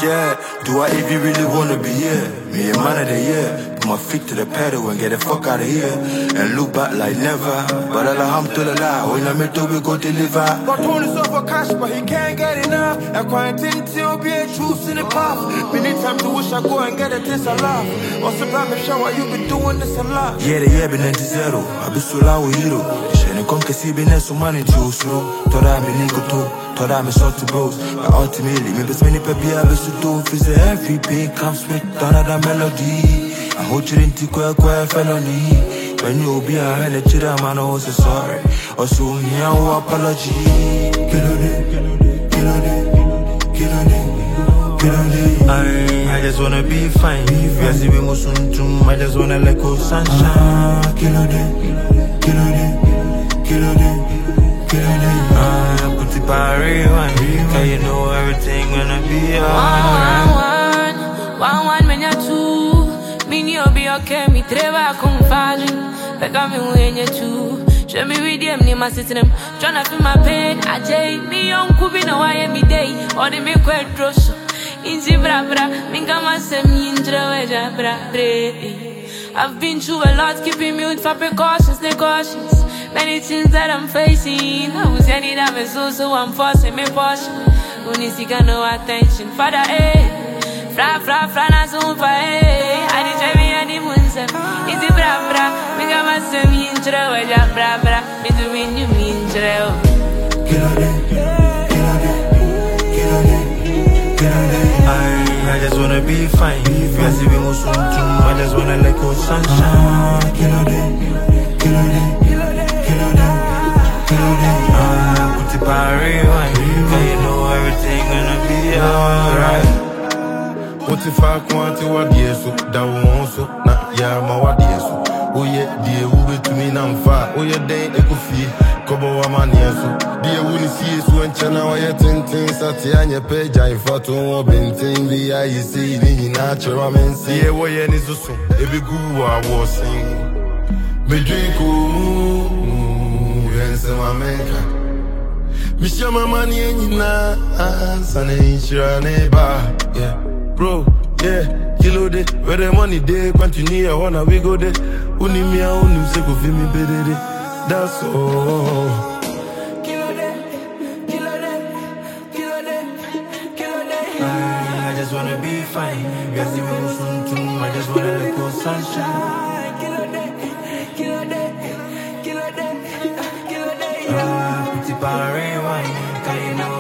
at? Do I even really wanna be here? Me a man of the year. Put my feet to the pedal and get the fuck out of here. And look back like never. But alhamdulillah, when I met up, we go deliver. Got Tony's over cash, but he can't get enough. I quarantine till be a truth in the path. Many times I wish I go and get a taste of love. What's the private shower, you been doing this a lot. Yeah, the year been 90. I be so loud hero. Shane come to see been so money to so. Thought I be nigga too. Thought I be salty bros. But ultimately, me best many peppy I be so do. Fizz every pain comes with another melody. I hold you in the quiet felony. When you be a hand, the children man, I was sorry. Also, me, I will apology. I just wanna be fine. If you see me musuntum, I just wanna let go sunshine. Put it by rewind. Cause you know everything gonna be alright. One, when you're two. Me you'll be okay, me treva con fagin. Pega me when you're two. Show me with them, near my system. Tryna feel my pain. I jay me on Kubi, no I am me day. Or they make quite dross. Inzi bra bra, minga masem yindra weja bra bre. I've been through a lot, keeping mute for precautions, stay cautious. Many things that I'm facing. I was any damn so I'm forcing me portion. Only seek no attention. Father, fra, na zoom fa, I did try me and the moon, sir. Inzi bra bra, minga masem yindra weja bra bra. Me do mean you mean trail. I just wanna be fine. If you see me musuntum, I just wanna let go sunshine. Put it by rewind. Cause you know everything gonna be alright. What if I want to what yeso? That won't so. Nah, yeah, my what yeso. Oh yeah, dear, who to me now far. Oh yeah, day echo fee. Kobo wa man yeso. Dear, who see so and chana wa ya tintin. Sati anya page I photo or benting. The eye you see the natural men see. Yeah, what yeah, nizusu. Every goo I was sing. Me drink Yense ma menka Misha ma mani enina Sana inshira neba Yeah, bro, yeah Kilo de, where the money dey Continue, I wanna we go there Uni miya, uni se ko fi mi bedede That's all I just wanna be fine. You see me musuntum, I just wanna let go sunshine. Put it by rewind, cause you know